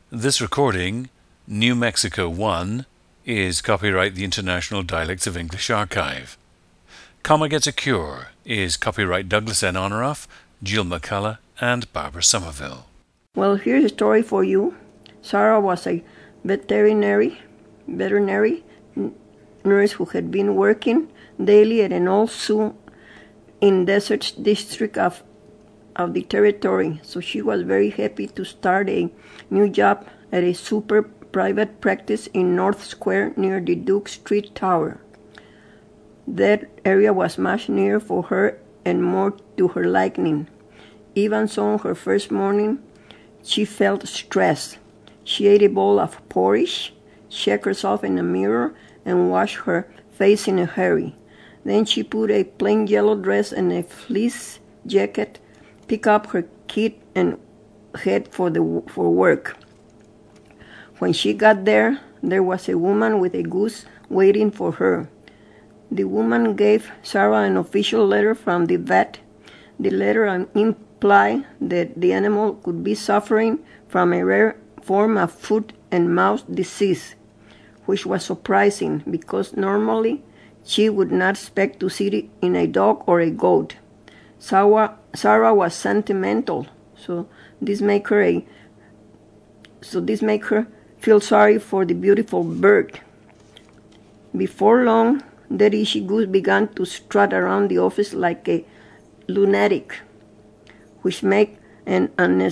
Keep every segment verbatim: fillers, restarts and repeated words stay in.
This recording, New Mexico one, is copyright the International Dialects of English Archive. Comma Gets a Cure is copyright Douglas N. Honoraff, Jill McCullough, and Barbara Somerville. Well, here's a story for you. Sarah was a veterinary, veterinary nurse who had been working daily at an old zoo in Desert District of, of the territory. So she was very happy to start a new job at a super private practice in North Square near the Duke Street Tower. That area was much nearer for her and more to her liking. Even so, on her first morning, she felt stressed. She ate a bowl of porridge, checked herself in the mirror, and washed her face in a hurry. Then she put a plain yellow dress and a fleece jacket, picked up her kit, and head for the for work. When she got there, there was a woman with a goose waiting for her. The woman gave Sarah an official letter from the vet. The letter implied that the animal could be suffering from a rare form of foot and mouth disease, which was surprising because normally she would not expect to see it in a dog or a goat. Sarah, Sarah was sentimental, so this made her a so this made her feel sorry for the beautiful bird. Before long, that Ishi Goose began to strut around the office like a lunatic, which made an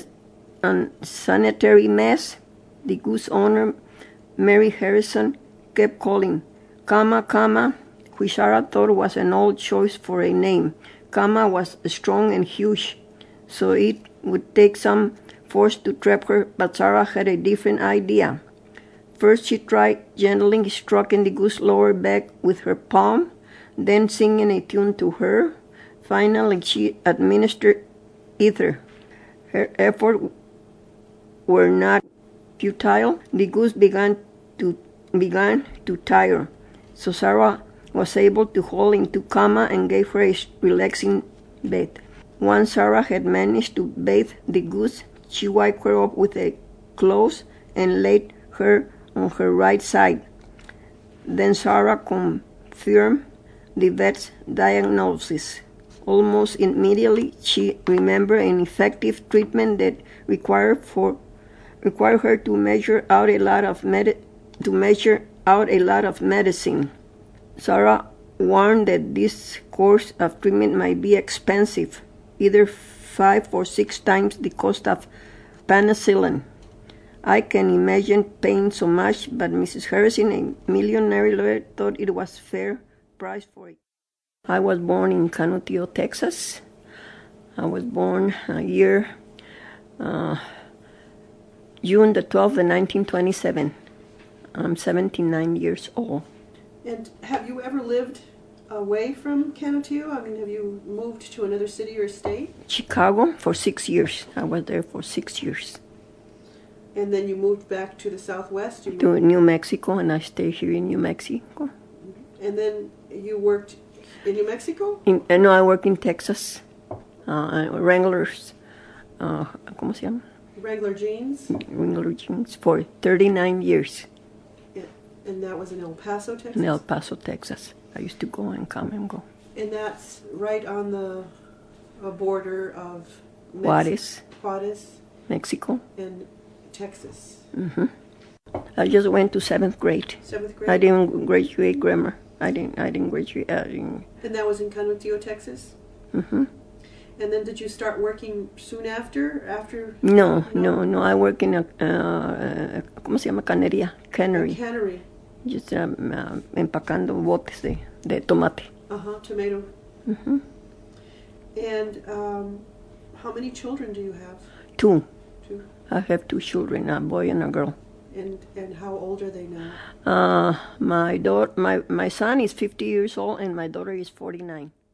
unsanitary mess. The goose owner, Mary Harrison, kept calling, Kama, Kama, which Sarah thought was an old choice for a name. Kama was strong and huge, so it would take some force to trap her, but Sarah had a different idea. First, she tried gently stroking the goose's lower back with her palm, then singing a tune to her. Finally, she administered ether. Her efforts were not futile. The goose began to began to tire, so Sarah was able to hold into Kama and gave her a relaxing bath. Once Sarah had managed to bathe the goose, she wiped her up with a cloth and laid her on her right side. Then Sarah confirmed the vet's diagnosis. Almost immediately, she remembered an effective treatment that required for required her to measure out a lot of med- to measure out a lot of medicine. Sarah warned that this course of treatment might be expensive, either five or six times the cost of penicillin. I can imagine paying so much, but Missus Harrison, a millionaire lawyer, thought it was fair price for it. I was born in Canutillo, Texas. I was born a year, uh, June the twelfth, nineteen twenty-seven. I'm seventy-nine years old. And have you ever lived away from Canutillo? I mean, have you moved to another city or state? Chicago for six years. I was there for six years. And then you moved back to the Southwest? You to moved... New Mexico, and I stay here in New Mexico. And then you worked in New Mexico? In, uh, no, I work in Texas. Uh, Wranglers, uh, ¿cómo se llama? Wrangler Jeans? Wrangler Jeans for thirty-nine years. Yeah. And that was in El Paso, Texas? In El Paso, Texas. I used to go and come and go. And that's right on the uh, border of Mex- Juarez, Juarez, Mexico, and Texas. Mm-hmm. I just went to seventh grade. Seventh grade? I didn't graduate grammar. I didn't. I didn't graduate. I didn't. And that was in Canutillo, Texas. Mm-hmm. And then did you start working soon after? After? No, no, no. I work in a uh, ¿cómo se llama? Cannería, cannery. A cannery. Just um, uh, empacando botes de, de tomate. Uh huh. Tomato. Mm-hmm. And um, how many children do you have? Two. Two. I have two children, a boy and a girl. And and how old are they now? Uh, my daughter, my my son is fifty years old, and my daughter is forty-nine.